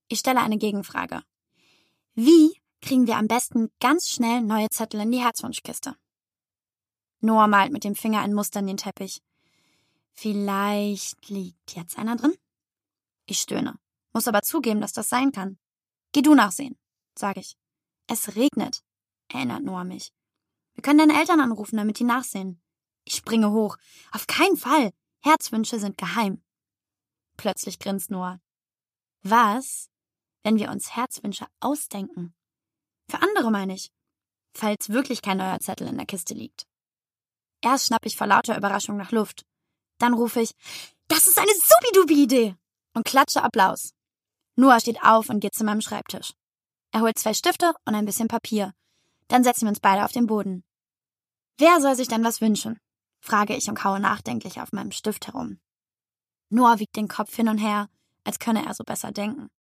Ich stelle eine Gegenfrage. Wie kriegen wir am besten ganz schnell neue Zettel in die Herzwunschkiste? Noah malt mit dem Finger ein Muster in den Teppich. Vielleicht liegt jetzt einer drin? Ich stöhne, muss aber zugeben, dass das sein kann. Geh du nachsehen, sage ich. Es regnet, erinnert Noah mich. Wir können deine Eltern anrufen, damit die nachsehen. Ich springe hoch. Auf keinen Fall. Herzwünsche sind geheim. Plötzlich grinst Noah. Was, wenn wir uns Herzwünsche ausdenken? Für andere meine ich. Falls wirklich kein neuer Zettel in der Kiste liegt. Erst schnapp ich vor lauter Überraschung nach Luft. Dann rufe ich, das ist eine supidupi-Idee! Und klatsche Applaus. Noah steht auf und geht zu meinem Schreibtisch. Er holt 2 Stifte und ein bisschen Papier. Dann setzen wir uns beide auf den Boden. Wer soll sich denn was wünschen? Frage ich und kaue nachdenklich auf meinem Stift herum. Noah wiegt den Kopf hin und her, als könne er so besser denken.